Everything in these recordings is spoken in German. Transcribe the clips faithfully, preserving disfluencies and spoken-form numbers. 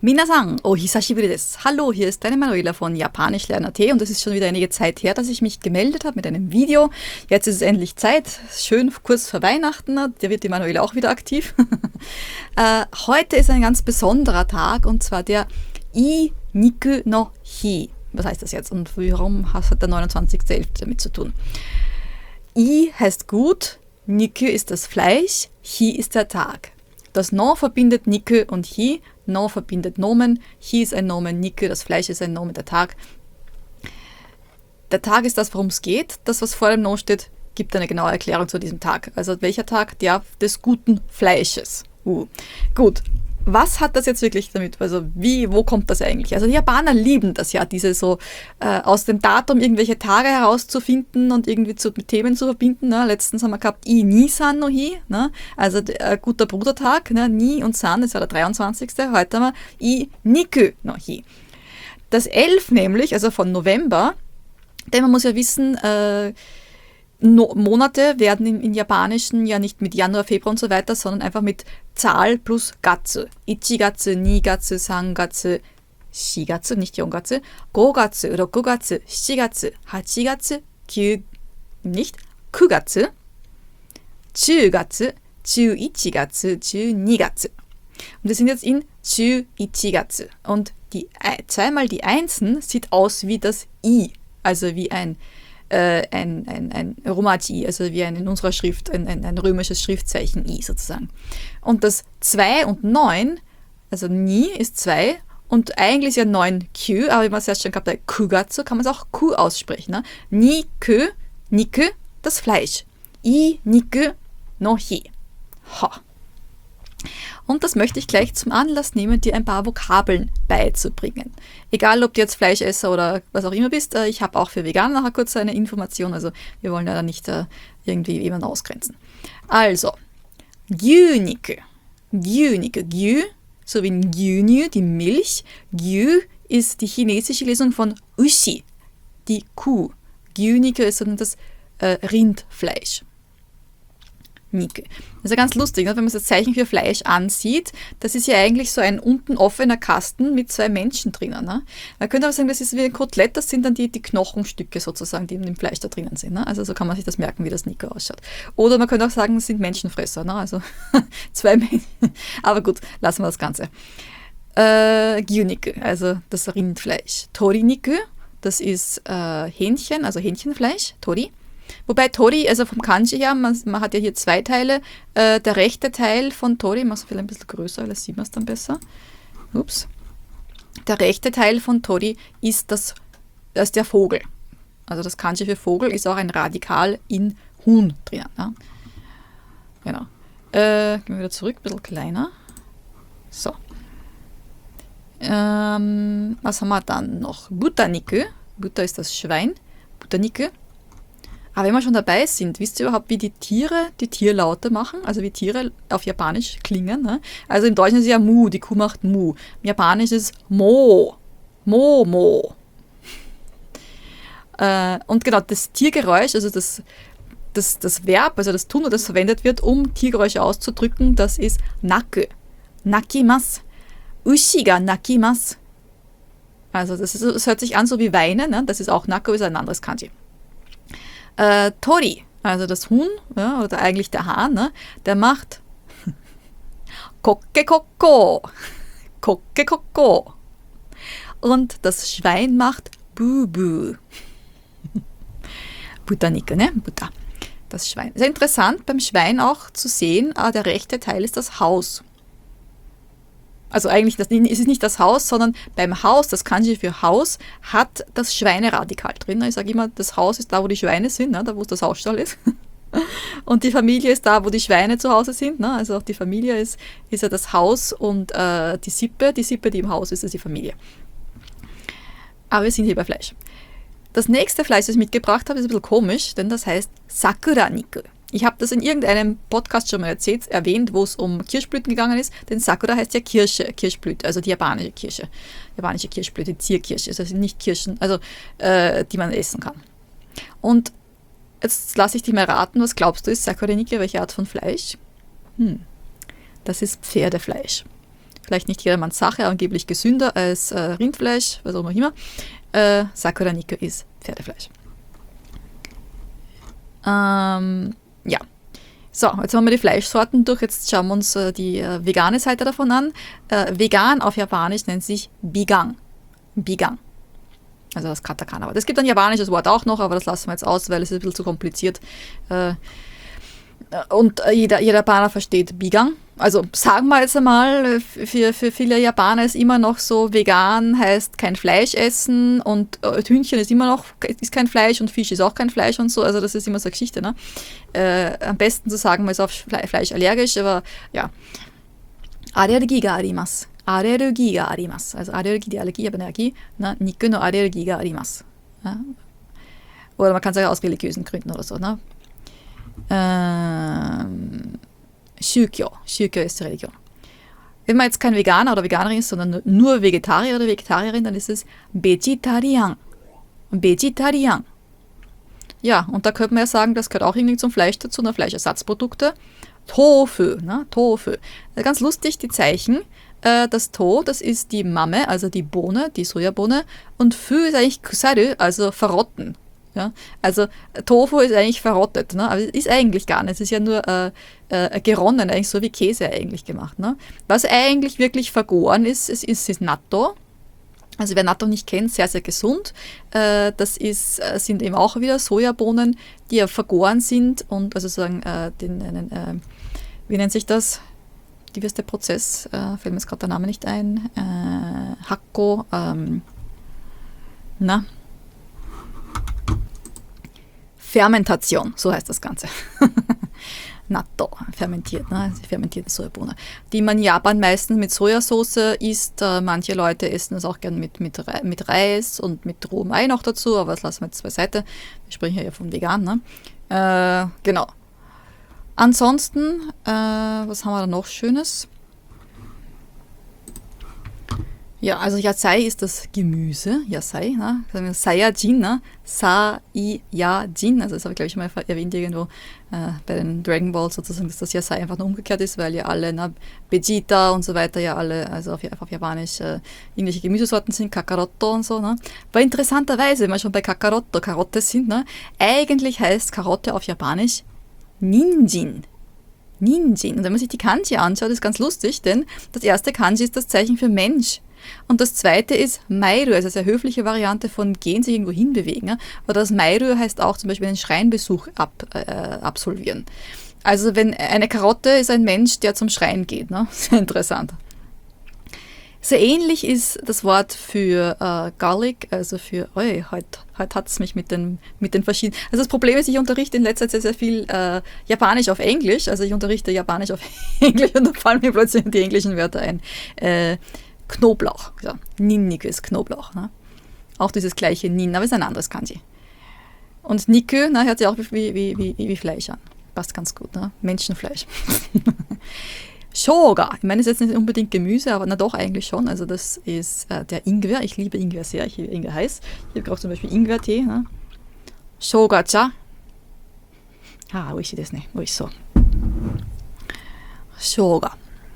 Minasan, o hisashiburi desu. Hallo, hier ist deine Manuela von Japanisch lernen punkt at und es ist schon wieder einige Zeit her, dass ich mich gemeldet habe mit einem Video. Jetzt ist es endlich Zeit, schön kurz vor Weihnachten, da wird die Manuela auch wieder aktiv. äh, heute ist ein ganz besonderer Tag und zwar der I-Niku no Hi. Was heißt das jetzt und warum hat der neunundzwanzigster elfter damit zu tun? I heißt gut, Niku ist das Fleisch, Hi ist der Tag. Das No verbindet Niku und Hi. No verbindet Nomen. Hi ist ein Nomen, Niku, das Fleisch ist ein Nomen, der Tag. Der Tag ist das, worum es geht. Das, was vor dem No steht, gibt eine genaue Erklärung zu diesem Tag. Also welcher Tag? Der des guten Fleisches. Uh. Gut. Was hat das jetzt wirklich damit? Also wie, wo kommt das eigentlich? Also die Japaner lieben das ja, diese so äh, aus dem Datum irgendwelche Tage herauszufinden und irgendwie zu, mit Themen zu verbinden. Ne? Letztens haben wir gehabt I Ni-san no Hi, ne? Also äh, guter Brudertag, ne? Ni und San, das war der dreiundzwanzigste Heute haben wir I Niku no Hi. Das elf nämlich, also von November, denn man muss ja wissen, äh, No, Monate werden in, in Japanischen ja nicht mit Januar, Februar und so weiter, sondern einfach mit Zahl plus Gatsu. Ichigatsu, Nigatsu, Sangatsu, Shigatsu, nicht Yongatsu, Gogatsu, Rokugatsu, Shigatsu, Hachigatsu, Kyu, nicht Kugatsu, Chugatsu, Chuichigatsu, Chunigatsu. Und wir sind jetzt in Chuichigatsu. Und die, zweimal die Einsen sieht aus wie das I, also wie ein Äh, ein, ein, ein Romaji, also wie ein, in unserer Schrift ein, ein, ein römisches Schriftzeichen I sozusagen. Und das zwei und neun, also Ni ist zwei und eigentlich ist ja neun Q, aber wie man es erst schon gehabt hat, Kugatsu, kann man es auch Q aussprechen. Ne? Ni-Kü, Niku, das Fleisch. I, Niku, no Hi. Ha. Und das möchte ich gleich zum Anlass nehmen, dir ein paar Vokabeln beizubringen. Egal, ob du jetzt Fleischesser oder was auch immer bist, ich habe auch für Veganer nachher kurz eine Information, also wir wollen ja da nicht äh, irgendwie jemanden ausgrenzen. Also, Gyuniku. Gyuniku. Gyu, so wie ein Gyunyu, die Milch. Gyu ist die chinesische Lesung von Ushi, die Kuh. Gyuniku ist dann das äh, Rindfleisch. Niku. Das ist ja ganz lustig, ne? Wenn man das Zeichen für Fleisch ansieht, das ist ja eigentlich so ein unten offener Kasten mit zwei Menschen drinnen. Ne? Man könnte aber sagen, das ist wie ein Kotelett, das sind dann die, die Knochenstücke sozusagen, die in dem Fleisch da drinnen sind. Ne? Also so kann man sich das merken, wie das Niku ausschaut. Oder man könnte auch sagen, es sind Menschenfresser, ne? Also zwei Menschen. Aber gut, lassen wir das Ganze. Äh, Gyuniku, also das Rindfleisch. Tori-Niku, das ist äh, Hähnchen, also Hähnchenfleisch, Tori. Wobei Tori, also vom Kanji her, man, man hat ja hier zwei Teile. Äh, der rechte Teil von Tori, ich mache es vielleicht ein bisschen größer, weil da sieht man es dann besser. Ups. Der rechte Teil von Tori ist, das, das ist der Vogel. Also das Kanji für Vogel ist auch ein Radikal in Huhn drinnen. Ne? Genau. Äh, gehen wir wieder zurück, ein bisschen kleiner. So. Ähm, was haben wir dann noch? Butaniku. Butter ist das Schwein. Butaniku. Aber wenn wir schon dabei sind, wisst ihr überhaupt, wie die Tiere die Tierlaute machen? Also wie Tiere auf Japanisch klingen. Ne? Also im Deutschen ist es ja Mu, die Kuh macht Mu. Im Japanisch ist es Mo. Mo, Mo. Äh, und genau, das Tiergeräusch, also das, das, das Verb, also das Tun, das verwendet wird, um Tiergeräusche auszudrücken, das ist Naku. Nakimasu. Ushi ga nakimasu. Also das, ist, das hört sich an so wie weinen. Ne? Das ist auch Naku, ist ein anderes Kanji. Äh, Tori, also das Huhn, ja, oder eigentlich der Hahn, ne, der macht Kokke Kokko, Kokke Kokko. Und das Schwein macht Bubu. Butaniku, ne? Butter. Das Schwein. Sehr interessant beim Schwein auch zu sehen, ah, der rechte Teil ist das Haus. Also eigentlich das, ist es nicht das Haus, sondern beim Haus, das Kanji für Haus, hat das Schweineradikal drin. Ich sage immer, das Haus ist da, wo die Schweine sind, ne, da wo das Hausstall ist. Und die Familie ist da, wo die Schweine zu Hause sind. Ne? Also auch die Familie ist, ist ja das Haus und äh, die Sippe, die Sippe, die im Haus ist, ist die Familie. Aber wir sind hier bei Fleisch. Das nächste Fleisch, das ich mitgebracht habe, ist ein bisschen komisch, denn das heißt Sakura-Niku. Ich habe das in irgendeinem Podcast schon mal erzählt, erwähnt, wo es um Kirschblüten gegangen ist, denn Sakura heißt ja Kirsche, Kirschblüte, also die japanische Kirsche, japanische Kirschblüte, Zierkirsche, also nicht Kirschen, also äh, die man essen kann. Und jetzt lasse ich dich mal raten, was glaubst du ist Sakura-Niku, welche Art von Fleisch? Hm, das ist Pferdefleisch. vielleicht nicht jedermanns Sache, aber angeblich gesünder als äh, Rindfleisch, was auch immer. Äh, Sakura Nikko ist Pferdefleisch. Ähm, ja. So, jetzt haben wir die Fleischsorten durch. Jetzt schauen wir uns äh, die äh, vegane Seite davon an. Äh, vegan auf Japanisch nennt sich Bigan. Bigan. Also das Katakana. Es gibt ein japanisches Wort auch noch, aber das lassen wir jetzt aus, weil es ist ein bisschen zu kompliziert. Äh, und jeder, jeder Japaner versteht Bigan. Also sagen wir jetzt einmal, für, für viele Japaner ist immer noch so, vegan heißt kein Fleisch essen und äh, Hühnchen ist immer noch ist kein Fleisch und Fisch ist auch kein Fleisch und so. Also das ist immer so eine Geschichte. Ne? Äh, am besten zu sagen, man ist auf Fle- Fleisch allergisch, aber ja. Allergie ga arimasu. Allergie ga arimasu. Also Allergie, die Allergie, aber Allergie. Ne? Niku no Allergie ga arimasu. Ja? Oder man kann sagen aus religiösen Gründen oder so. Ne? Ähm, Shukyo. Shukyo ist die Religion. Wenn man jetzt kein Veganer oder Veganerin ist, sondern nur Vegetarier oder Vegetarierin, dann ist es Vegetarian. Vegetarian. Ja, und da könnte man ja sagen, das gehört auch irgendwie zum Fleisch dazu, ne? Fleischersatzprodukte. Tofu, ne? Tofu. Ganz lustig, die Zeichen. Äh, das To, das ist die Mame, also die Bohne, die Sojabohne. Und Fü ist eigentlich Kusaru, also verrotten. Ja, also Tofu ist eigentlich verrottet, ne? Aber es ist eigentlich gar nicht. Es ist ja nur äh, äh, geronnen, eigentlich so wie Käse eigentlich gemacht. Ne? Was eigentlich wirklich vergoren ist, ist, ist, ist Natto. Also wer Natto nicht kennt, sehr, sehr gesund. Äh, das ist, äh, sind eben auch wieder Sojabohnen, die ja vergoren sind und also sozusagen äh, den, einen, äh, wie nennt sich das? Wie ist der Prozess? Äh, fällt mir jetzt gerade der Name nicht ein. Äh, Hakko, ähm, na? Fermentation, so heißt das Ganze. Natto, fermentiert, ne? Also fermentierte Sojabohne. Die man in Japan meistens mit Sojasauce isst. Äh, manche Leute essen das auch gern mit, mit, mit Reis und mit rohem Ei noch dazu, aber das lassen wir jetzt beiseite. Wir sprechen ja von vegan, ne? Äh, genau. Ansonsten, äh, was haben wir da noch Schönes? Ja, also Yasai ist das Gemüse, Yasai, ne? Saiyajin, ne? Saiyajin, also das habe ich glaube ich mal erwähnt irgendwo äh, bei den Dragon Balls sozusagen, dass das Yasai einfach nur umgekehrt ist, weil ja alle, ne, Vegeta und so weiter ja alle, also auf, auf Japanisch äh, irgendwelche Gemüsesorten sind, Kakaroto und so, ne? Aber interessanterweise, wenn wir schon bei Kakaroto, Karotte sind, ne? Eigentlich heißt Karotte auf Japanisch Ninjin. Ninjin. Und wenn man sich die Kanji anschaut, ist ganz lustig, denn das erste Kanji ist das Zeichen für Mensch. Und das zweite ist Mairu, also eine sehr höfliche Variante von gehen, sich irgendwo hinbewegen. Ja? Oder das Mairu heißt auch zum Beispiel einen Schreinbesuch ab, äh, absolvieren. Also wenn eine Karotte ist ein Mensch, der zum Schrein geht. Ne? Sehr interessant. Sehr ähnlich ist das Wort für äh, Garlic, also für, oi, heute heut hat es mich mit den, mit den verschiedenen, also das Problem ist, ich unterrichte in letzter Zeit sehr, sehr viel äh, Japanisch auf Englisch, also ich unterrichte Japanisch auf Englisch und da fallen mir plötzlich die englischen Wörter ein. Äh, Knoblauch, ja, Ninniku ist Knoblauch, ne? Auch dieses gleiche Nin, aber ist ein anderes Kanji. Und Niku, na, hört sich auch wie, wie, wie, wie Fleisch an, passt ganz gut, ne? Menschenfleisch. Shoga, ich meine, das ist jetzt nicht unbedingt Gemüse, aber na doch eigentlich schon. Also das ist äh, der Ingwer. Ich liebe Ingwer sehr. Ich liebe Ingwer heiß. Ich habe auch zum Beispiel Ingwertee. Ne? Shoga-cha. Ah, wo ist das nicht? Wo ist so? Shoga.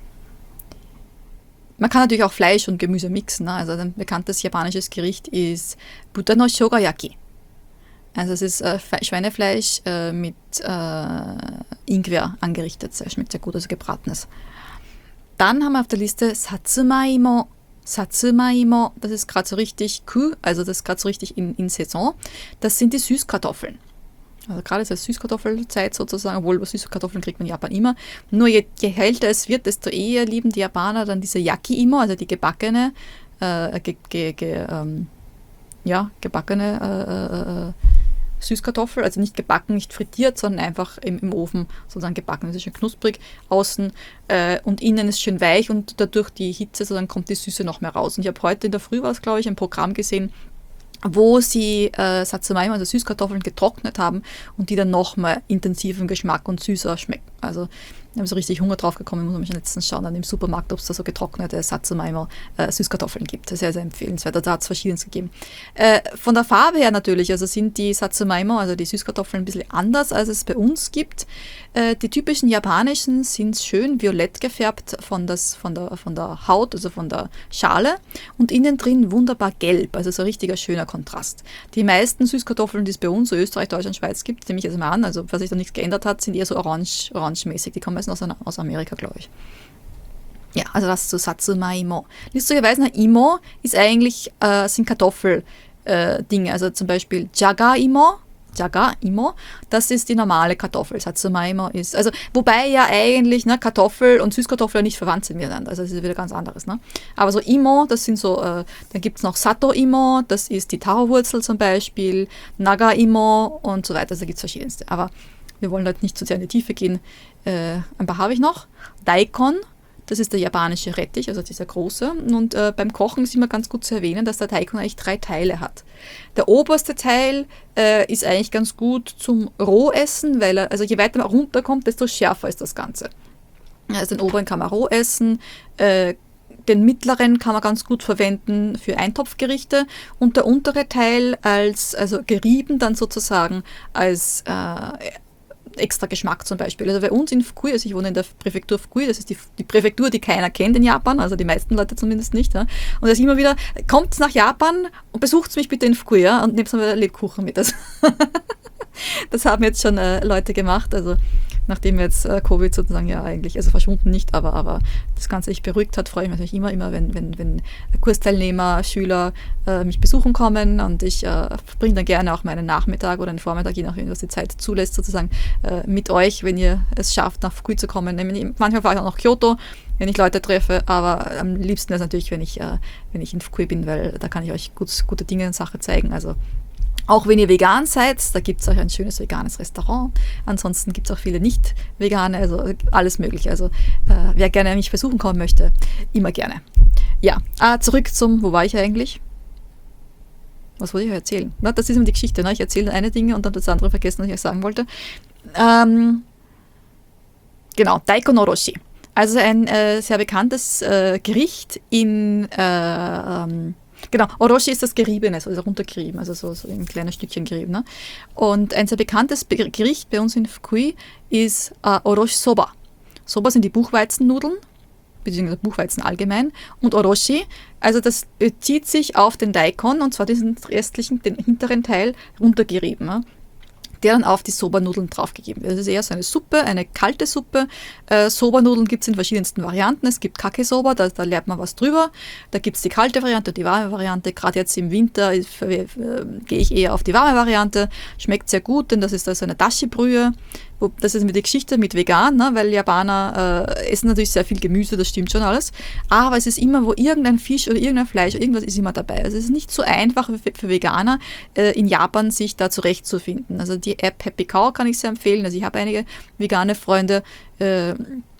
Man kann natürlich auch Fleisch und Gemüse mixen. Ne? Also ein bekanntes japanisches Gericht ist Buta no Shogayaki. Also es ist äh, Schweinefleisch äh, mit äh, Ingwer angerichtet. Es schmeckt sehr gut, also gebratenes. Dann haben wir auf der Liste Satsumaimo. Satsumaimo, das ist gerade so richtig Ku, also das ist gerade so richtig in, in Saison. Das sind die Süßkartoffeln. Also gerade ist es Süßkartoffelzeit sozusagen, obwohl Süßkartoffeln kriegt man in Japan immer. Nur je, je älter es wird, desto eher lieben die Japaner dann diese Yaki-Imo, also die gebackene, äh, ge, ge, ge, ähm, ja, gebackene äh, äh, Süßkartoffel, also nicht gebacken, nicht frittiert, sondern einfach im, im Ofen sozusagen gebacken. Das ist schön knusprig außen äh, und innen ist schön weich und dadurch die Hitze, sozusagen kommt die Süße noch mehr raus. Und ich habe heute in der Früh, war es glaube ich, ein Programm gesehen, wo sie äh, Satsumaimo, also Süßkartoffeln, getrocknet haben und die dann nochmal intensiven Geschmack und süßer schmecken. Also Ich habe so richtig Hunger drauf gekommen, muss man schon letztens schauen dann im Supermarkt, ob es da so getrocknete Satsuma äh, Süßkartoffeln gibt. Sehr, sehr empfehlenswert. Da hat es verschiedenes gegeben. Äh, von der Farbe her natürlich, also sind die Satsuma, also die Süßkartoffeln, ein bisschen anders, als es bei uns gibt. Äh, die typischen japanischen sind schön violett gefärbt von, das, von, der, von der Haut, also von der Schale und innen drin wunderbar gelb, also so ein richtiger schöner Kontrast. Die meisten Süßkartoffeln, die es bei uns, so Österreich, Deutschland, Schweiz gibt, nehme ich jetzt mal an, also falls sich da nichts geändert hat, sind eher so orange, orangemäßig. Die kommen meistens aus, aus Amerika, glaube ich. Ja, also das zu Satsuma Imo. Lustigerweise, Imo ist eigentlich, äh, sind Kartoffeldinge, äh, also zum Beispiel Jaga Imo, Jaga Imo, das ist die normale Kartoffel. Satsuma Imo ist, also wobei ja eigentlich ne, Kartoffel und Süßkartoffel nicht verwandt sind miteinander, also das ist wieder ganz anderes. Ne? Aber so Imo, das sind so, äh, dann gibt es noch Sato Imo, das ist die Taro-Wurzel zum Beispiel, Naga Imo und so weiter, also da gibt es verschiedenste. Aber wir wollen halt nicht zu sehr in die Tiefe gehen. Äh, ein paar habe ich noch. Daikon, das ist der japanische Rettich, also dieser große. Und äh, beim Kochen ist immer ganz gut zu erwähnen, dass der Daikon eigentlich drei Teile hat. Der oberste Teil äh, ist eigentlich ganz gut zum Rohessen, weil er, also je weiter man runterkommt, desto schärfer ist das Ganze. Also den oberen kann man roh essen, äh, den mittleren kann man ganz gut verwenden für Eintopfgerichte und der untere Teil als, also gerieben dann sozusagen als äh, extra Geschmack zum Beispiel. Also bei uns in Fukui, also ich wohne in der Präfektur Fukui, das ist die, die Präfektur, die keiner kennt in Japan, also die meisten Leute zumindest nicht. Ja. Und das ist immer wieder, kommt nach Japan und besucht mich bitte in Fukui, ja, und nehmt mir Lebkuchen mit. Also das haben jetzt schon äh, Leute gemacht, also nachdem jetzt äh, Covid sozusagen ja eigentlich, also verschwunden nicht, aber, aber das Ganze sich beruhigt hat, freue ich mich natürlich immer, immer, wenn, wenn, wenn Kursteilnehmer, Schüler äh, mich besuchen kommen und ich äh, bringe dann gerne auch meinen Nachmittag oder einen Vormittag, je nachdem, was die Zeit zulässt, sozusagen äh, mit euch, wenn ihr es schafft, nach Fukui zu kommen. Manchmal fahre ich auch nach Kyoto, wenn ich Leute treffe, aber am liebsten ist natürlich, wenn ich, äh, wenn ich in Fukui bin, weil da kann ich euch gut, gute Dinge und Sachen zeigen, also auch wenn ihr vegan seid, da gibt es euch ein schönes veganes Restaurant. Ansonsten gibt es auch viele nicht-vegane, also alles mögliche. Also äh, wer gerne mich besuchen kommen möchte, immer gerne. Ja, ah, zurück zum, wo war ich eigentlich? Was wollte ich euch erzählen? Na, das ist immer die Geschichte. Ne? Ich erzähle eine Dinge und dann das andere vergessen, was ich euch sagen wollte. Ähm, genau, Daikon Oroshi. Also ein äh, sehr bekanntes äh, Gericht in äh, ähm, Genau, Oroshi ist das Geriebene, also runtergerieben, also so, so ein kleines Stückchen gerieben. Ne? Und ein sehr bekanntes Gericht bei uns in Fukui ist äh, Oroshi Soba. Soba sind die Buchweizennudeln, beziehungsweise Buchweizen allgemein. Und Oroshi, also das bezieht sich auf den Daikon, und zwar diesen restlichen, den hinteren Teil, runtergerieben. Ne? Der dann auf die Soba-Nudeln draufgegeben wird. Das ist eher so eine Suppe, eine kalte Suppe. Äh, Soba-Nudeln gibt es in verschiedensten Varianten. Es gibt Kake-Soba, da, da lernt man was drüber. Da gibt es die kalte Variante und die warme Variante. Gerade jetzt im Winter äh, äh, gehe ich eher auf die warme Variante. Schmeckt sehr gut, denn das ist also eine Dashi-Brühe. Das ist mit der Geschichte mit vegan, ne? Weil Japaner äh, essen natürlich sehr viel Gemüse, das stimmt schon alles. Aber es ist immer, wo irgendein Fisch oder irgendein Fleisch, irgendwas ist immer dabei. Also es ist nicht so einfach für, für Veganer äh, in Japan, sich da zurechtzufinden. Also die App Happy Cow kann ich sehr empfehlen. Also ich habe einige vegane Freunde. Äh, äh,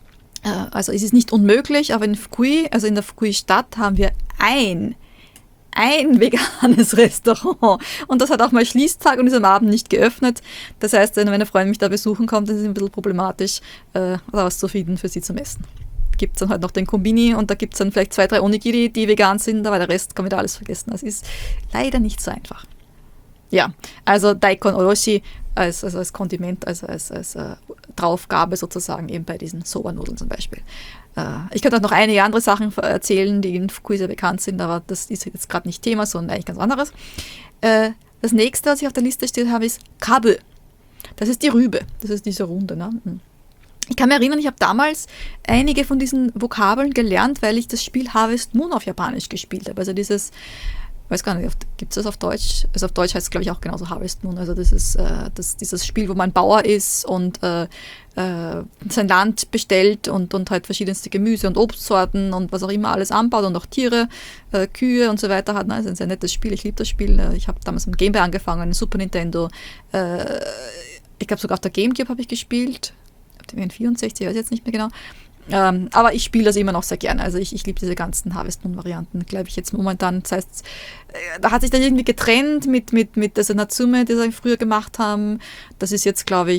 also es ist nicht unmöglich, aber in Fukui, also in der Fukui-Stadt, haben wir ein ein veganes Restaurant. Und das hat auch mal Schließtag und ist am Abend nicht geöffnet. Das heißt, wenn eine Freundin mich da besuchen kommt, ist es ein bisschen problematisch, äh, was zu finden für sie zum Essen. Gibt es dann halt noch den Kombini und da gibt es dann vielleicht zwei, drei Onigiri, die vegan sind, aber der Rest kann man da alles vergessen. Das ist leider nicht so einfach. Ja, also Daikon Oroshi als, also als Kondiment, also als, als äh, Draufgabe sozusagen eben bei diesen Soba-Nudeln zum Beispiel. Äh, ich könnte auch noch einige andere Sachen erzählen, die in Fukui sehr bekannt sind, aber das ist jetzt gerade nicht Thema, sondern eigentlich ganz anderes. Äh, das nächste, was ich auf der Liste steht habe, ist Kabu. Das ist die Rübe, das ist diese Runde. Ne? Ich kann mich erinnern, ich habe damals einige von diesen Vokabeln gelernt, weil ich das Spiel Harvest Moon auf Japanisch gespielt habe. Also dieses, ich weiß gar nicht, gibt es das auf Deutsch? Also auf Deutsch heißt es, glaube ich, auch genauso Harvest Moon. Also das ist äh, das, dieses Spiel, wo man Bauer ist und äh, äh, sein Land bestellt und, und halt verschiedenste Gemüse und Obstsorten und was auch immer alles anbaut und auch Tiere, äh, Kühe und so weiter hat. Das ist ein sehr nettes Spiel, ich liebe das Spiel. Ich habe damals mit Game Boy angefangen, Super Nintendo. Äh, ich glaube sogar auf der Gamecube habe ich gespielt. Auf dem N vierundsechzig, weiß ich jetzt nicht mehr genau. Ähm, aber ich spiele das immer noch sehr gerne. Also ich, ich liebe diese ganzen Harvest Moon-Varianten, glaube ich jetzt momentan. Das heißt, äh, da hat sich dann irgendwie getrennt mit, mit, mit dieser Natsume, die sie früher gemacht haben. Das ist jetzt, glaube ich,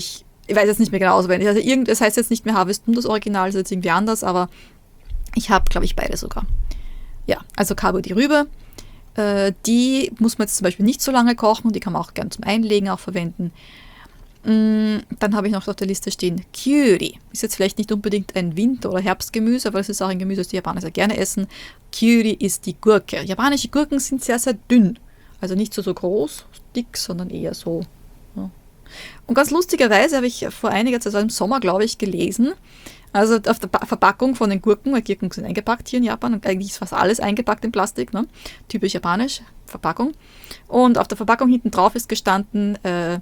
ich weiß jetzt nicht mehr genau auswendig. Also irgend, das heißt jetzt nicht mehr Harvest Moon, das Original, ist jetzt irgendwie anders, aber ich habe, glaube ich, beide sogar. Ja, also Kabo die Rübe. Äh, die muss man jetzt zum Beispiel nicht so lange kochen, die kann man auch gern zum Einlegen auch verwenden. Mm, dann habe ich noch auf der Liste stehen Kyuri. Ist jetzt vielleicht nicht unbedingt ein Winter- oder Herbstgemüse, aber es ist auch ein Gemüse, das die Japaner sehr gerne essen. Kyuri ist die Gurke. Japanische Gurken sind sehr, sehr dünn. Also nicht so, so groß, dick, sondern eher so. Ja. Und ganz lustigerweise habe ich vor einiger Zeit, also im Sommer, glaube ich, gelesen, also auf der ba- Verpackung von den Gurken, weil Gurken sind eingepackt hier in Japan und eigentlich ist fast alles eingepackt in Plastik, ne? Typisch japanisch, Verpackung. Und auf der Verpackung hinten drauf ist gestanden, äh,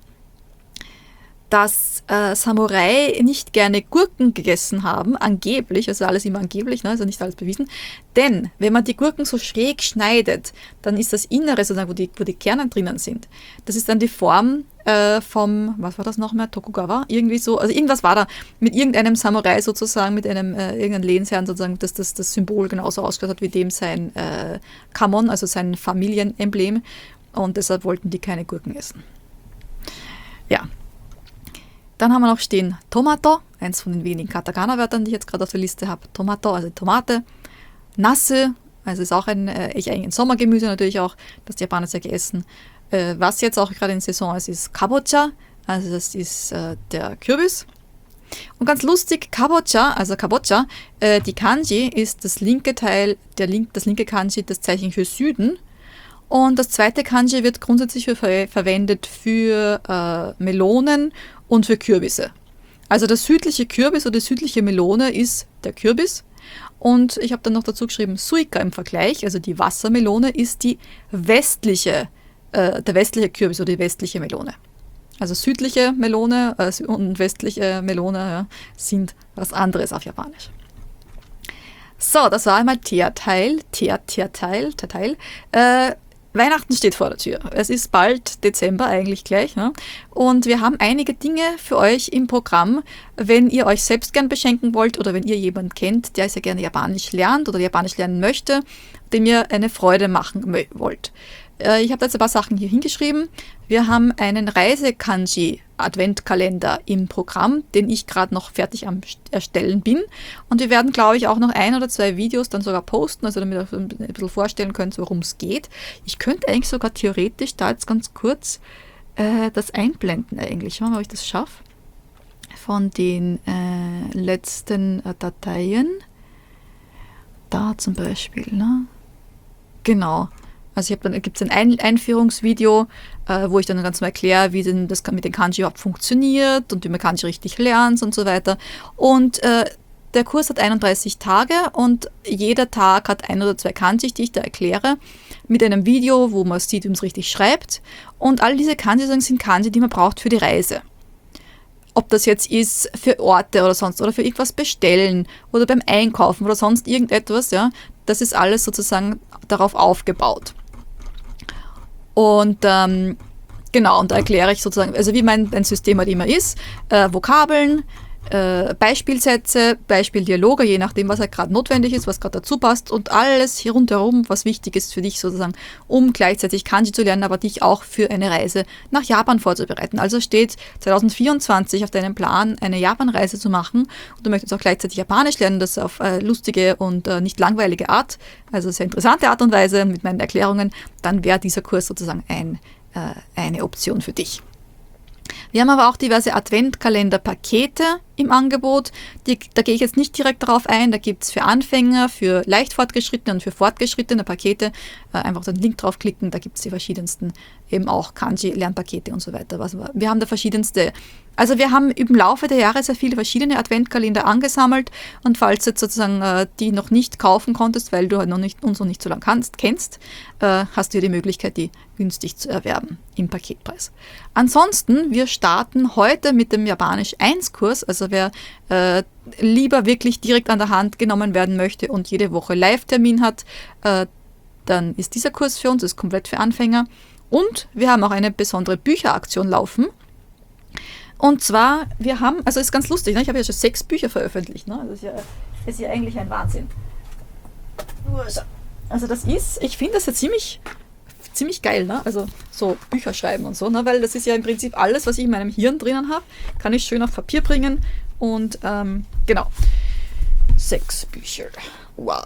dass äh, Samurai nicht gerne Gurken gegessen haben, angeblich, also alles immer angeblich, ne, also nicht alles bewiesen, denn wenn man die Gurken so schräg schneidet, dann ist das Innere, sozusagen, wo die, wo die Kerne drinnen sind, das ist dann die Form äh, vom, was war das noch mehr, Tokugawa, irgendwie so, also irgendwas war da, mit irgendeinem Samurai sozusagen, mit einem äh, irgendeinem Lehnsherrn sozusagen, dass das, das Symbol genauso ausgeschaut hat wie dem sein äh, Kamon, also sein Familienemblem, und deshalb wollten die keine Gurken essen. Ja. Dann haben wir noch stehen Tomato, eins von den wenigen Katakana-Wörtern, die ich jetzt gerade auf der Liste habe. Tomato, also Tomate. Nasse, also ist auch ein, äh, ein Sommergemüse natürlich auch, das die Japaner sehr essen. Äh, was jetzt auch gerade in Saison ist, ist Kabocha, also das ist äh, der Kürbis. Und ganz lustig, Kabocha, also Kabocha, äh, die Kanji ist das linke Teil, der link, das linke Kanji, das Zeichen für Süden. Und das zweite Kanji wird grundsätzlich für, ver verwendet für äh, Melonen und für Kürbisse. Also der südliche Kürbis oder die südliche Melone ist der Kürbis. Und ich habe dann noch dazu geschrieben, Suika im Vergleich, also die Wassermelone, ist die westliche, äh, der westliche Kürbis oder die westliche Melone. Also südliche Melone äh, und westliche Melone ja, sind was anderes auf Japanisch. So, das war einmal Teerteil, Teer, Teerteil, Teerteil. Äh, Weihnachten steht vor der Tür. Es ist bald Dezember eigentlich gleich. Ne? Und wir haben einige Dinge für euch im Programm, wenn ihr euch selbst gern beschenken wollt oder wenn ihr jemanden kennt, der sehr gerne Japanisch lernt oder Japanisch lernen möchte, dem ihr eine Freude machen wollt. Äh, ich habe jetzt ein paar Sachen hier hingeschrieben. Wir haben einen Reise-Kanji-Adventkalender im Programm, den ich gerade noch fertig am Erstellen bin. Und wir werden, glaube ich, auch noch ein oder zwei Videos dann sogar posten, also damit ihr ein bisschen vorstellen könnt, worum es geht. Ich könnte eigentlich sogar theoretisch da jetzt ganz kurz äh, das einblenden eigentlich. Schauen wir mal, ob ich das schaffe. Von den äh, letzten äh, Dateien. Da zum Beispiel, ne? Genau. Also ich habe dann gibt es ein, ein Einführungsvideo, äh, wo ich dann ganz mal erkläre, wie denn das mit den Kanji überhaupt funktioniert und wie man Kanji richtig lernt und so weiter. Und äh, der Kurs hat einunddreißig Tage und jeder Tag hat ein oder zwei Kanji, die ich da erkläre, mit einem Video, wo man sieht, wie man es richtig schreibt. Und all diese Kanji sind Kanji, die man braucht für die Reise. Ob das jetzt ist für Orte oder sonst oder für irgendwas bestellen oder beim Einkaufen oder sonst irgendetwas, ja, das ist alles sozusagen darauf aufgebaut. Und ähm, genau, und da erkläre ich sozusagen, also wie mein, mein System halt immer ist, äh, Vokabeln, äh, Beispielsätze, Beispieldialoge, je nachdem, was halt gerade notwendig ist, was gerade dazu passt und alles hier rundherum, was wichtig ist für dich sozusagen, um gleichzeitig Kanji zu lernen, aber dich auch für eine Reise nach Japan vorzubereiten. Also steht zwanzig vierundzwanzig auf deinem Plan, eine Japanreise zu machen und du möchtest auch gleichzeitig Japanisch lernen, das auf äh, lustige und äh, nicht langweilige Art, also sehr interessante Art und Weise mit meinen Erklärungen, dann wäre dieser Kurs sozusagen ein, äh, eine Option für dich. Wir haben aber auch diverse Adventkalender-Pakete im Angebot. Die, da gehe ich jetzt nicht direkt darauf ein. Da gibt es für Anfänger, für leicht Fortgeschrittene und für fortgeschrittene Pakete. Äh, einfach den Link draufklicken, da gibt es die verschiedensten, eben auch Kanji-Lernpakete und so weiter. Was, wir haben da verschiedenste, also wir haben im Laufe der Jahre sehr viele verschiedene Adventkalender angesammelt und falls du jetzt sozusagen äh, die noch nicht kaufen konntest, weil du halt noch nicht, uns noch nicht so lange kannst, kennst, äh, hast du hier die Möglichkeit, die günstig zu erwerben im Paketpreis. Ansonsten, wir starten heute mit dem Japanisch eins Kurs, also wer äh, lieber wirklich direkt an der Hand genommen werden möchte und jede Woche Live-Termin hat, äh, dann ist dieser Kurs für uns, ist komplett für Anfänger. Und wir haben auch eine besondere Bücheraktion laufen. Und zwar, wir haben, also ist ganz lustig, ne? Ich habe ja schon sechs Bücher veröffentlicht. Ne? Das ist ja, ist ja eigentlich ein Wahnsinn. Also das ist, ich finde das ja ziemlich, ziemlich geil, ne? Also so Bücher schreiben und so, ne? Weil das ist ja im Prinzip alles, was ich in meinem Hirn drinnen habe, kann ich schön auf Papier bringen und ähm, genau. Sechs Bücher. Wow.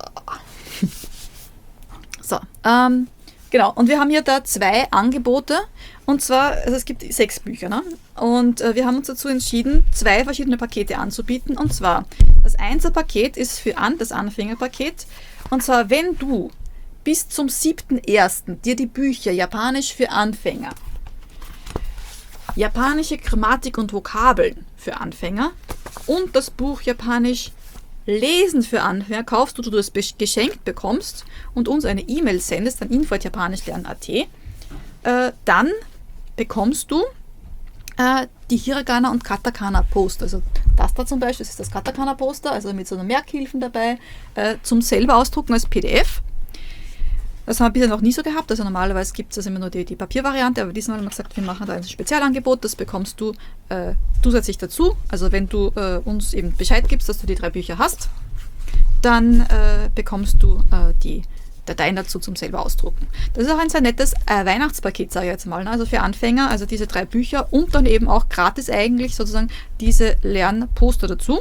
So, ähm, genau. Und wir haben hier da zwei Angebote. Und zwar, also es gibt sechs Bücher, ne? Und äh, wir haben uns dazu entschieden, zwei verschiedene Pakete anzubieten. Und zwar, das Einser-Paket ist für an, das Anfängerpaket. Und zwar, wenn du bis zum siebten ersten dir die Bücher Japanisch für Anfänger, japanische Grammatik und Vokabeln für Anfänger und das Buch Japanisch Lesen für Anfänger kaufst, du du das geschenkt bekommst und uns eine E-Mail sendest an info at japanischlernen punkt at, äh, dann bekommst du äh, die Hiragana und Katakana Poster. Also das da zum Beispiel, das ist das Katakana Poster, also mit so einer Merkhilfen dabei, äh, zum selber ausdrucken als P D F. Das haben wir bisher noch nie so gehabt, also normalerweise gibt es also immer nur die, die Papiervariante, aber diesmal haben wir gesagt, wir machen da ein Spezialangebot, das bekommst du äh, zusätzlich dazu. Also wenn du äh, uns eben Bescheid gibst, dass du die drei Bücher hast, dann äh, bekommst du äh, die Dateien dazu zum selber ausdrucken. Das ist auch ein sehr nettes äh, Weihnachtspaket, sage ich jetzt mal, ne? Also für Anfänger, also diese drei Bücher und dann eben auch gratis eigentlich sozusagen diese Lernposter dazu.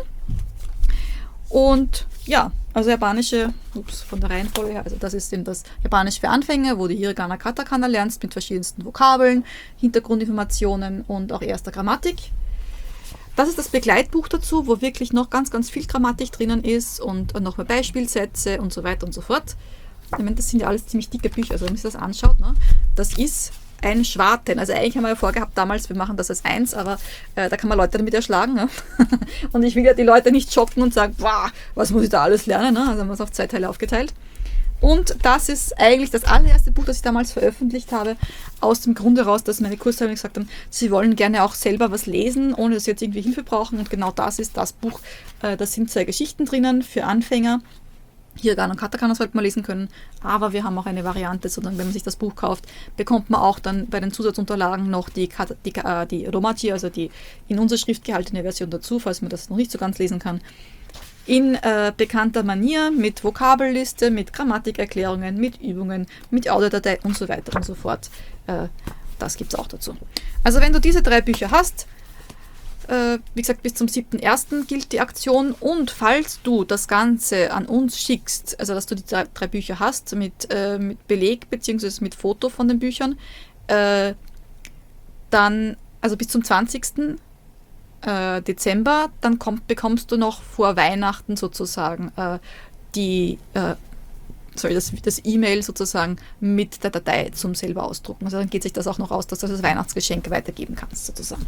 Und ja, also japanische, ups, von der Reihenfolge her, also das ist eben das Japanisch für Anfänger, wo du Hiragana, Katakana lernst mit verschiedensten Vokabeln, Hintergrundinformationen und auch erster Grammatik. Das ist das Begleitbuch dazu, wo wirklich noch ganz, ganz viel Grammatik drinnen ist und, und noch mehr Beispielsätze und so weiter und so fort. Ich meine, das sind ja alles ziemlich dicke Bücher, also wenn man sich das anschaut, ne, das ist ein Schwarten. Also eigentlich haben wir ja vorgehabt damals, wir machen das als eins, aber äh, da kann man Leute damit erschlagen. Ne? Und ich will ja die Leute nicht schocken und sagen, wow, was muss ich da alles lernen? Ne? Also haben wir es auf zwei Teile aufgeteilt. Und das ist eigentlich das allererste Buch, das ich damals veröffentlicht habe, aus dem Grunde heraus, dass meine Kursteilnehmer gesagt haben, sie wollen gerne auch selber was lesen, ohne dass sie jetzt irgendwie Hilfe brauchen. Und genau das ist das Buch. Äh, da sind zwei Geschichten drinnen für Anfänger. Hiragana und Katakana sollte man lesen können, aber wir haben auch eine Variante, sondern wenn man sich das Buch kauft, bekommt man auch dann bei den Zusatzunterlagen noch die, die, äh, die Romaji, also die in unserer Schrift gehaltene Version dazu, falls man das noch nicht so ganz lesen kann. In äh, bekannter Manier mit Vokabelliste, mit Grammatikerklärungen, mit Übungen, mit Audiodatei und so weiter und so fort. Äh, das gibt es auch dazu. Also wenn du diese drei Bücher hast, Äh, wie gesagt, bis zum siebten ersten gilt die Aktion und falls du das Ganze an uns schickst, also dass du die drei, drei Bücher hast mit, äh, mit Beleg bzw. mit Foto von den Büchern, äh, dann, also bis zum zwanzigsten Äh, Dezember, dann kommt, bekommst du noch vor Weihnachten sozusagen äh, die, äh, sorry, das, das E-Mail sozusagen mit der Datei zum selber ausdrucken. Also dann geht sich das auch noch aus, dass du das Weihnachtsgeschenk weitergeben kannst sozusagen.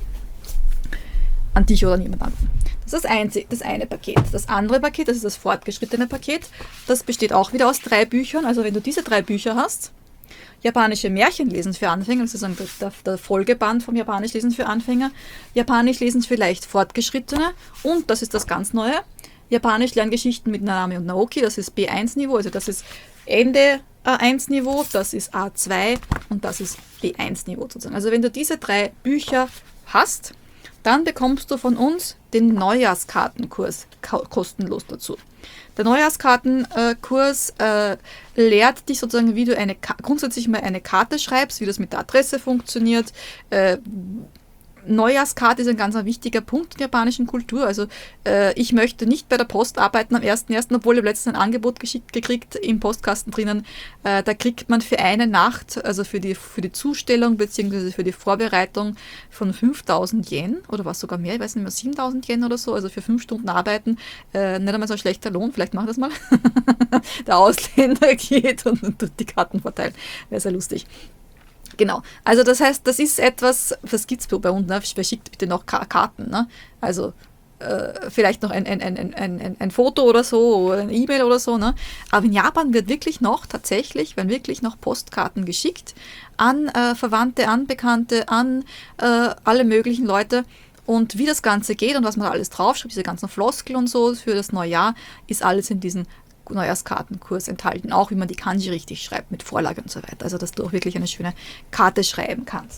An dich oder niemand anderen. Das ist das, einzige, das eine Paket. Das andere Paket, das ist das fortgeschrittene Paket, das besteht auch wieder aus drei Büchern. Also wenn du diese drei Bücher hast, Japanische Märchen lesen für Anfänger, sozusagen der, der Folgeband vom Japanisch lesen für Anfänger, Japanisch lesen für leicht Fortgeschrittene und, das ist das ganz Neue, Japanisch Lerngeschichten mit Nanami und Naoki, das ist B eins Niveau, also das ist Ende A eins Niveau, das ist A zwei und das ist B eins Niveau sozusagen. Also wenn du diese drei Bücher hast, dann bekommst du von uns den Neujahrskartenkurs kostenlos dazu. Der Neujahrskartenkurs äh, lehrt dich sozusagen, wie du eine grundsätzlich mal eine Karte schreibst, wie das mit der Adresse funktioniert. Äh, Neujahrskarte ist ein ganz ein wichtiger Punkt in der japanischen Kultur. Also äh, ich möchte nicht bei der Post arbeiten am ersten ersten, obwohl ich letztens ein Angebot geschickt gekriegt im Postkasten drinnen. Äh, da kriegt man für eine Nacht, also für die, für die Zustellung bzw. für die Vorbereitung von fünftausend Yen oder was sogar mehr, ich weiß nicht mehr, siebentausend Yen oder so, also für fünf Stunden arbeiten, äh, nicht einmal so ein schlechter Lohn, vielleicht machen wir das mal. Der Ausländer geht und, und die Karten verteilt. Wäre sehr lustig. Genau, also das heißt, das ist etwas, das gibt es bei uns, ne? Wer schickt bitte noch Karten, ne? Also äh, vielleicht noch ein, ein, ein, ein, ein Foto oder so, oder eine E-Mail oder so, ne? Aber in Japan wird wirklich noch, tatsächlich, werden wirklich noch Postkarten geschickt an äh, Verwandte, an Bekannte, an äh, alle möglichen Leute. Und wie das Ganze geht und was man da alles draufschreibt, diese ganzen Floskeln und so für das Neujahr, ist alles in diesen Neujahrskartenkurs enthalten, auch wie man die Kanji richtig schreibt, mit Vorlage und so weiter. Also, dass du auch wirklich eine schöne Karte schreiben kannst.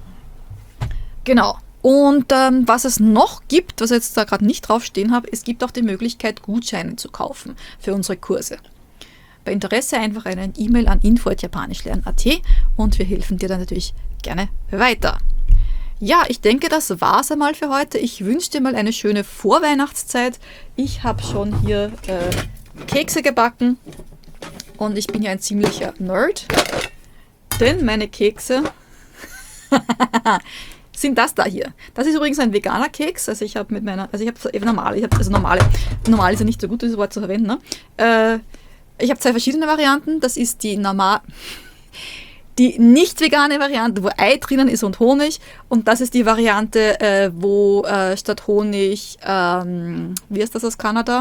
Genau. Und ähm, was es noch gibt, was ich jetzt da gerade nicht drauf stehen habe, es gibt auch die Möglichkeit, Gutscheine zu kaufen für unsere Kurse. bei Interesse einfach eine E-Mail an info at japanischlernen punkt at und wir helfen dir dann natürlich gerne weiter. Ja, ich denke, das war's einmal für heute. Ich wünsche dir mal eine schöne Vorweihnachtszeit. Ich habe schon hier äh, Kekse gebacken und ich bin ja ein ziemlicher Nerd, denn meine Kekse sind das da hier. Das ist übrigens ein veganer Keks. Also ich habe mit meiner, also ich habe eben normale, ich habe also normale, normal ist ja nicht so gut, dieses Wort zu verwenden. Ne? Äh, ich habe zwei verschiedene Varianten. Das ist die normal Die nicht vegane Variante, wo Ei drinnen ist und Honig. Und das ist die Variante, äh, wo äh, statt Honig, ähm, wie ist das aus Kanada?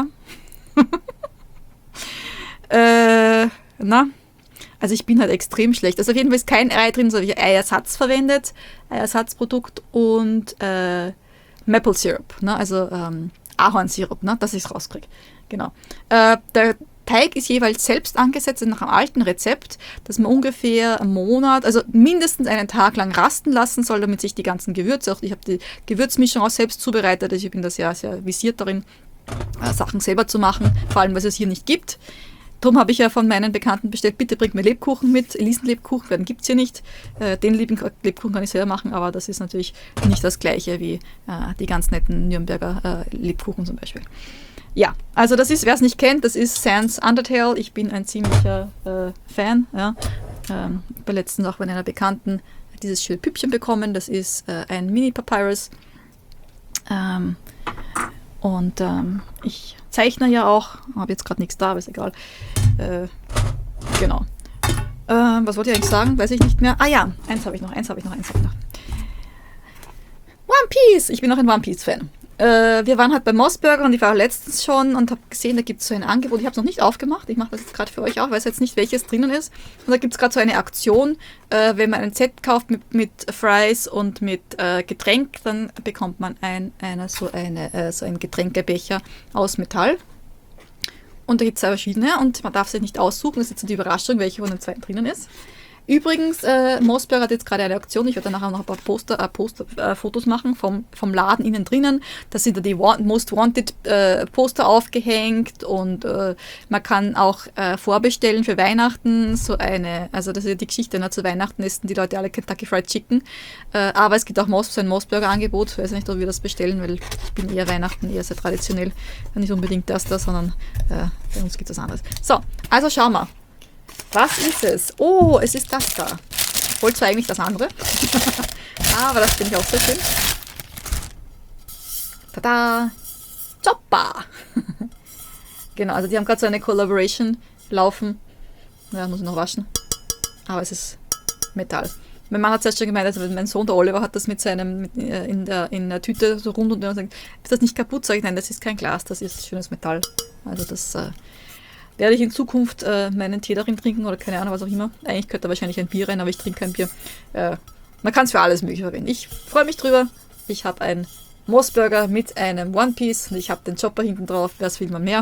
äh, na? Also ich bin halt extrem schlecht. Also auf jeden Fall ist kein Ei drin, sondern ich habe Eiersatz verwendet, Eiersatzprodukt und äh, Maple Syrup, ne? Also ähm, Ahornsirup, ne? Dass ich es rauskriege. Genau. Äh, der Teig ist jeweils selbst angesetzt nach einem alten Rezept, das man ungefähr einen Monat, also mindestens einen Tag lang rasten lassen soll, damit sich die ganzen Gewürze, auch ich habe die Gewürzmischung auch selbst zubereitet, also ich bin da sehr, sehr visiert darin, äh, Sachen selber zu machen, vor allem, weil es es hier nicht gibt. Darum habe ich ja von meinen Bekannten bestellt, bitte bringt mir Lebkuchen mit, Elisenlebkuchen, den gibt es hier nicht. Äh, den Lebkuchen kann ich selber machen, aber das ist natürlich nicht das gleiche wie äh, die ganz netten Nürnberger äh, Lebkuchen zum Beispiel. Ja, also das ist, wer es nicht kennt, das ist Sans Undertale. Ich bin ein ziemlicher äh, Fan. Ja. Ähm, bei letztens auch bei einer Bekannten dieses schöne Püppchen bekommen. Das ist äh, ein Mini-Papyrus. Ähm, und ähm, ich zeichne ja auch. Habe jetzt gerade nichts da, aber ist egal. Äh, genau. Ähm, was wollte ich eigentlich sagen? Weiß ich nicht mehr. Ah ja, eins habe ich noch, eins habe ich noch, eins habe ich noch. One Piece! Ich bin auch ein One Piece-Fan. Äh, wir waren halt bei Mossburger und ich war letztens schon und habe gesehen, da gibt es so ein Angebot. Ich habe es noch nicht aufgemacht. Ich mache das jetzt gerade für euch auch, weiß jetzt nicht, welches drinnen ist. Und da gibt es gerade so eine Aktion, äh, wenn man ein Set kauft mit, mit Fries und mit äh, Getränk, dann bekommt man ein, eine, so, eine, äh, so einen Getränkebecher aus Metall. Und da gibt es zwei verschiedene und man darf sich nicht aussuchen. Das ist jetzt so die Überraschung, welche von den zwei drinnen ist. Übrigens, äh, Mossburger hat jetzt gerade eine Aktion. Ich werde nachher noch ein paar Poster, äh, Poster, äh, Fotos machen vom, vom Laden innen drinnen. Da sind da die Want, Most Wanted äh, Poster aufgehängt und äh, man kann auch äh, vorbestellen für Weihnachten. So eine, also das ist ja die Geschichte, ne? Zu Weihnachten essen die Leute alle Kentucky Fried Chicken. Äh, aber es gibt auch Moss, so ein Mossburger-Angebot. Ich weiß nicht, ob wir das bestellen, weil ich bin eher Weihnachten, eher sehr traditionell. Nicht unbedingt das da, sondern äh, bei uns gibt es was anderes. So, also schauen wir. Was ist es? Oh, es ist das da. Ich wollte zwar eigentlich das andere, aber das finde ich auch sehr schön. Tada! Chopper! Genau, also die haben gerade so eine Collaboration laufen. Ja, muss ich noch waschen. Aber es ist Metall. Mein Mann hat zuerst schon gemeint, also mein Sohn, der Oliver, hat das mit seinem mit, äh, in, der, in der Tüte so rund und dann sagt, ist das nicht kaputt? Sag ich, nein, das ist kein Glas, das ist schönes Metall. Also das äh, werde ich in Zukunft äh, meinen Tee darin trinken oder keine Ahnung, was auch immer. Eigentlich könnte da wahrscheinlich ein Bier rein, aber ich trinke kein Bier. Äh, man kann es für alles Mögliche verwenden. Ich freue mich drüber. Ich habe einen Mossburger mit einem One Piece und ich habe den Chopper hinten drauf. Was will man mehr?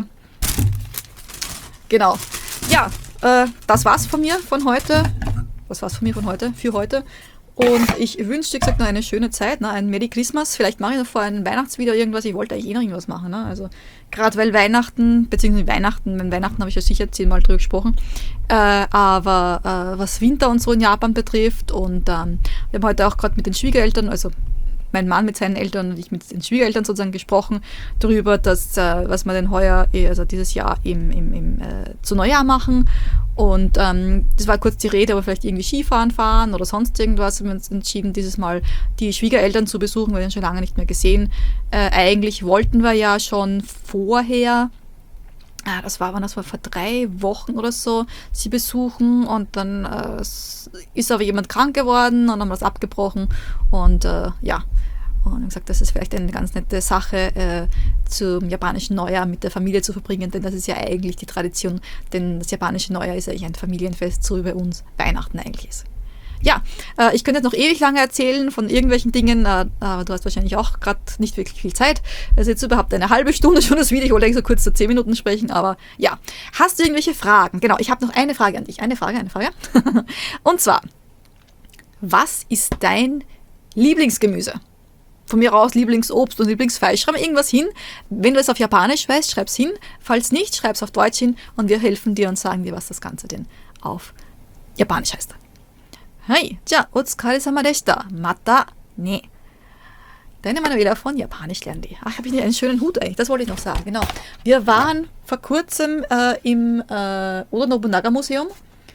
Genau. Ja, äh, das war's von mir von heute. Was war's von mir von heute? Für heute. Und ich wünsche dir gesagt noch eine schöne Zeit, ne? Ein Merry Christmas. Vielleicht mache ich noch vor einem Weihnachtsvideo irgendwas. Ich wollte eigentlich eh noch irgendwas machen. Ne? Also gerade weil Weihnachten, beziehungsweise Weihnachten, wenn Weihnachten habe ich ja sicher zehnmal drüber gesprochen. Äh, aber äh, was Winter und so in Japan betrifft und ähm, wir haben heute auch gerade mit den Schwiegereltern, also mein Mann mit seinen Eltern und ich mit den Schwiegereltern sozusagen gesprochen darüber, dass, äh, was wir denn heuer, also dieses Jahr im, im, im, äh, zu Neujahr machen. Und ähm, das war kurz die Rede, aber vielleicht irgendwie Skifahren fahren oder sonst irgendwas. Wir haben uns entschieden, dieses Mal die Schwiegereltern zu besuchen, weil wir ihn schon lange nicht mehr gesehen. Äh, eigentlich wollten wir ja schon vorher, ah, das war, wann das war, vor drei Wochen oder so, sie besuchen und dann äh, ist aber jemand krank geworden und dann haben wir das abgebrochen und äh, ja, und haben gesagt, das ist vielleicht eine ganz nette Sache, äh, zum japanischen Neujahr mit der Familie zu verbringen, denn das ist ja eigentlich die Tradition, denn das japanische Neujahr ist eigentlich ein Familienfest, so wie bei uns Weihnachten eigentlich ist. Ja, äh, ich könnte jetzt noch ewig lange erzählen von irgendwelchen Dingen, äh, aber du hast wahrscheinlich auch gerade nicht wirklich viel Zeit. Also jetzt überhaupt eine halbe Stunde schon das Video, ich wollte eigentlich so kurz so zehn Minuten sprechen, aber ja. Hast du irgendwelche Fragen? Genau, ich habe noch eine Frage an dich. Eine Frage, eine Frage. Und zwar, was ist dein Lieblingsgemüse? von mir aus Lieblingsobst und Lieblingsfleisch. Schreib irgendwas hin. Wenn du es auf Japanisch weißt, schreib's hin. Falls nicht, schreib's auf Deutsch hin und wir helfen dir und sagen dir, was das Ganze denn auf Japanisch heißt. Hi, ja, otsukaresama deshita. Mata ne. Deine Manuela von Japanisch lernen die. Ach, habe ich nicht einen schönen Hut eigentlich? Das wollte ich noch sagen, genau. Wir waren vor kurzem äh, im äh, Oda Nobunaga Museum.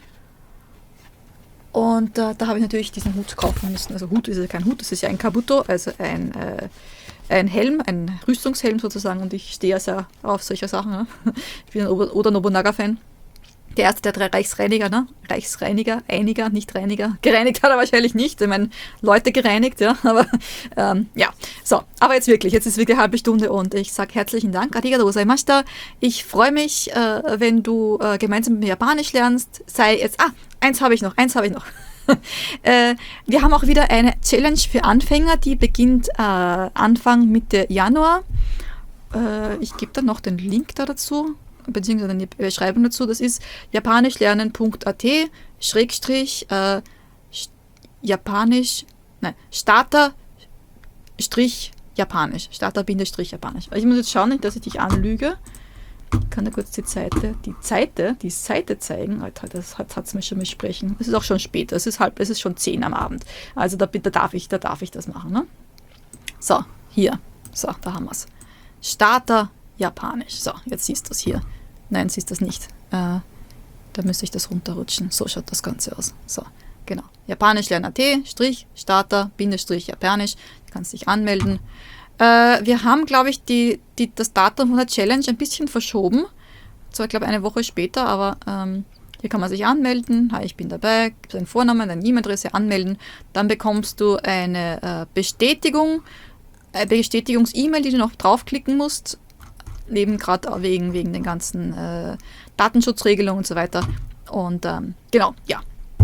Und äh, da habe ich natürlich diesen Hut kaufen müssen. Also Hut ist ja kein Hut, das ist ja ein Kabuto, also ein, äh, ein Helm, ein Rüstungshelm sozusagen. Und ich stehe ja sehr auf solche Sachen. Ne? Ich bin ein Oda Nobunaga-Fan. Der erste der drei Reichsreiniger, ne? Reichsreiniger, Einiger, nicht Reiniger. Gereinigt hat er wahrscheinlich nicht. Ich meine, Leute gereinigt, ja. Aber ähm, ja, so. Aber jetzt wirklich, jetzt ist wirklich eine halbe Stunde und ich sage herzlichen Dank. Arigatou gozaimashita. Ich freue mich, äh, wenn du äh, gemeinsam mit mir Japanisch lernst. Sei jetzt, ah, eins habe ich noch, eins habe ich noch. äh, wir haben auch wieder eine Challenge für Anfänger, die beginnt äh, Anfang Mitte Januar. Äh, ich gebe dann noch den Link da dazu, beziehungsweise eine Beschreibung dazu. Das ist japanischlernen.at schrägstrich äh, Japanisch, nein, Starter Strich Japanisch. Starter Bindestrich Japanisch. Ich muss jetzt schauen, nicht, dass ich dich anlüge. Ich kann da kurz die Seite, die Seite, die Seite zeigen. Alter, das hat es mir schon mal sprechen. Es ist auch schon später. Es ist halb, es ist schon zehn am Abend. Also da, da darf ich, da darf ich das machen. Ne? So, hier. So, da haben wir es. Starter Japanisch. So, jetzt siehst du es hier. Nein, siehst du es nicht. Äh, da müsste ich das runterrutschen. So schaut das Ganze aus. So, genau. Japanisch lernen.at, Strich, Starter, Bindestrich, Japanisch. Du kannst dich anmelden. Äh, wir haben, glaube ich, die, die, das Datum von der Challenge ein bisschen verschoben. Zwar, glaube ich, eine Woche später, aber ähm, hier kann man sich anmelden. Hi, ich bin dabei. Gib deinen Vornamen, deine E-Mail-Adresse anmelden. Dann bekommst du eine äh, Bestätigung, eine Bestätigungs-E-Mail, die du noch draufklicken musst. Eben gerade wegen, wegen den ganzen äh, Datenschutzregelungen und so weiter. Und ähm, genau, ja.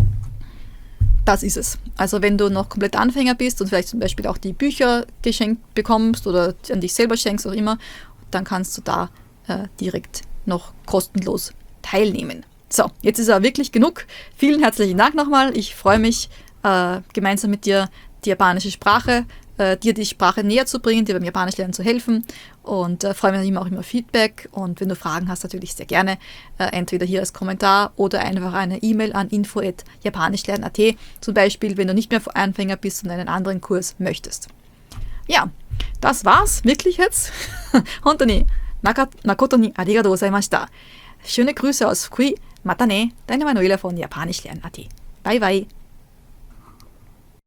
Das ist es. Also wenn du noch komplett Anfänger bist und vielleicht zum Beispiel auch die Bücher geschenkt bekommst oder an dich selber schenkst, auch immer, dann kannst du da äh, direkt noch kostenlos teilnehmen. So, jetzt ist aber wirklich genug. Vielen herzlichen Dank nochmal. Ich freue mich, äh, gemeinsam mit dir die japanische Sprache äh, dir die Sprache näher zu bringen, dir beim Japanisch lernen zu helfen und äh, freue mich immer auch immer Feedback und wenn du Fragen hast, natürlich sehr gerne, äh, entweder hier als Kommentar oder einfach eine E-Mail an info at japanischlernen.at, zum Beispiel, wenn du nicht mehr Anfänger bist und einen anderen Kurs möchtest. Ja, das war's, wirklich jetzt. Hontoni, Makoto ni arigatou gozaimashita. Schöne Grüße aus Fukui. Mata ne, deine Manuela von japanischlernen.at. Bye bye.